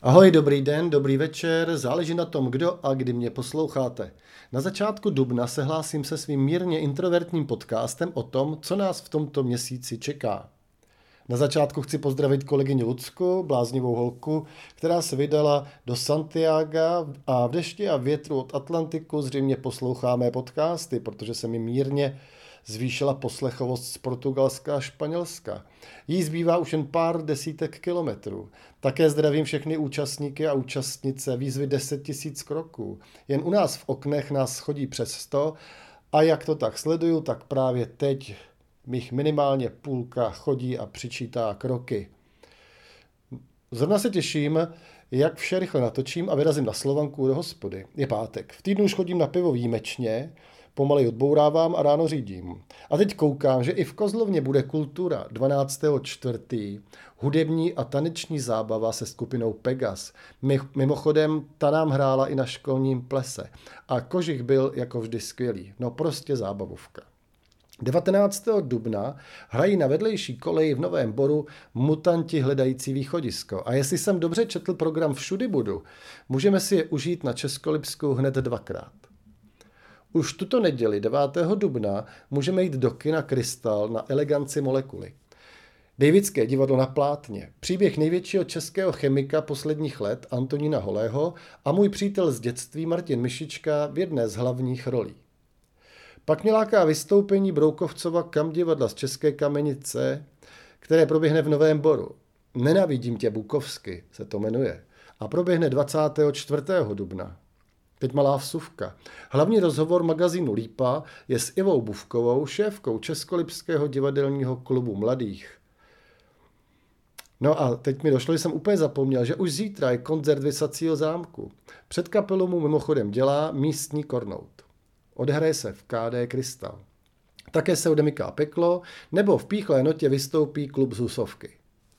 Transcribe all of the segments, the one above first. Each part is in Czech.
Ahoj, dobrý den, dobrý večer, záleží na tom, kdo a kdy mě posloucháte. Na začátku dubna se hlásím se svým mírně introvertním podcastem o tom, co nás v tomto měsíci čeká. Na začátku chci pozdravit kolegyni Lucku, bláznivou holku, která se vydala do Santiaga a v dešti a větru od Atlantiku zřejmě poslouchá mé podcasty, protože se mi mírně zvýšila poslechovost z Portugalska a Španělska. Jí zbývá už jen pár desítek kilometrů. Také zdravím všechny účastníky a účastnice výzvy 10 000 kroků. Jen u nás v oknech nás chodí přes 100 a jak to tak sleduju, tak právě teď mých minimálně půlka chodí a přičítá kroky. Zrovna se těším, jak vše rychle natočím a vyrazím na Slovanku do hospody. Je pátek. V týdnu už chodím na pivo výjimečně, pomalej odbourávám a ráno řídím. A teď koukám, že i v Kozlovně bude kultura 12.4. Hudební a taneční zábava se skupinou Pegas. Mimochodem, ta nám hrála i na školním plese. A kožich byl jako vždy skvělý. No prostě zábavovka. 19. dubna hrají na vedlejší koleji v Novém Boru Mutanti hledající východisko. A jestli jsem dobře četl program Všudy budu, můžeme si je užít na Českolipsku hned dvakrát. Už tuto neděli 9. dubna můžeme jít do kina Krystal na Eleganci molekuly. Davidské divadlo na plátně. Příběh největšího českého chemika posledních let Antonína Holého a můj přítel z dětství Martin Myšička v jedné z hlavních rolí. Pak mě láká vystoupení Broukovcova Kamdivadla z České Kamenice, které proběhne v Novém Boru. Nenavidím tě Bukovsky se to jmenuje a proběhne 24. dubna. Teď malá vsuvka. Hlavní rozhovor magazínu Lípa je s Ivou Bufkovou, šéfkou Českolipského divadelního klubu mladých. No a teď mi došlo, že jsem úplně zapomněl, že už zítra je koncert Vysacího zámku. Před kapelu mu mimochodem dělá místní Kornout. Odehraje se v KD Krystal. Také se odemyká Peklo, nebo v Píchlé notě vystoupí klub z Husovky.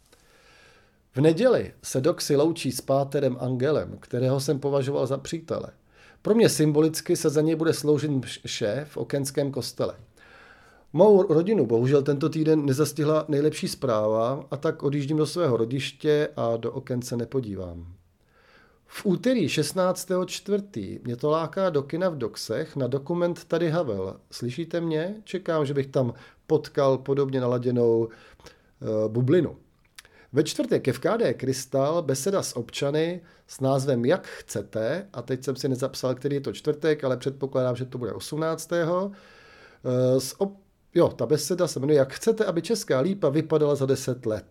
V neděli se Doxy loučí s páterem Angelem, kterého jsem považoval za přítele. Pro mě symbolicky se za něj bude sloužit mše v Okenském kostele. Mou rodinu bohužel tento týden nezastihla nejlepší zpráva a tak odjíždím do svého rodiště a do oken se nepodívám. V úterý 16.4. mě to láká do kina v Doxech na dokument Tady Havel. Slyšíte mě? Čekám, že bych tam potkal podobně naladěnou bublinu. Ve čtvrtek je v KD Krystal beseda s občany s názvem Jak chcete, a teď jsem si nezapsal, který je to čtvrtek, ale předpokládám, že to bude 18. Ta beseda se jmenuje Jak chcete, aby Česká Lípa vypadala za 10 let.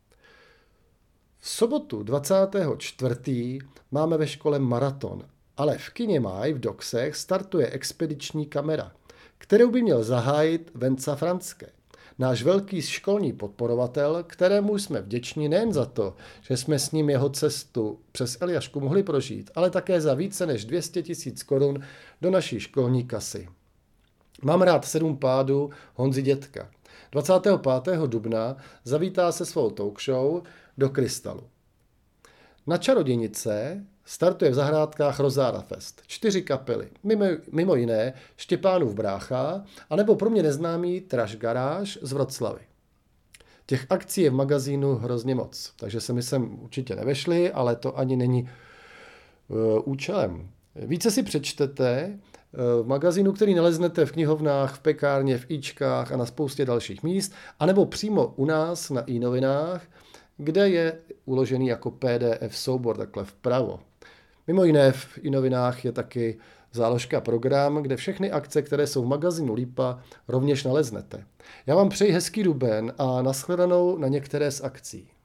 V sobotu 24. máme ve škole maraton, ale v kině Máj v Doxech startuje expediční kamera, kterou by měl zahájit Venca Franské. Náš velký školní podporovatel, kterému jsme vděční nejen za to, že jsme s ním jeho cestu přes Eliašku mohli prožít, ale také za více než 200 000 korun do naší školní kasy. Mám rád 7 pádů Honzi Dětka. 25. dubna zavítá se svou talk show do Krystalu. Na Čarodějnice startuje v zahrádkách Rozára Fest. 4 kapely, mimo jiné Štěpánův brácha, anebo pro mě neznámý Trash Garage z Vroclavy. Těch akcí je v magazínu hrozně moc, takže se mi sem určitě nevešly, ale to ani není účelem. Více si přečtete v magazínu, který naleznete v knihovnách, v pekárně, v ičkách a na spoustě dalších míst, anebo přímo u nás na iNovinách, kde je uložený jako PDF soubor takhle vpravo. Mimo jiné v iNovinách je taky záložka program, kde všechny akce, které jsou v magazínu Lípa, rovněž naleznete. Já vám přeji hezký duben a nashledanou na některé z akcí.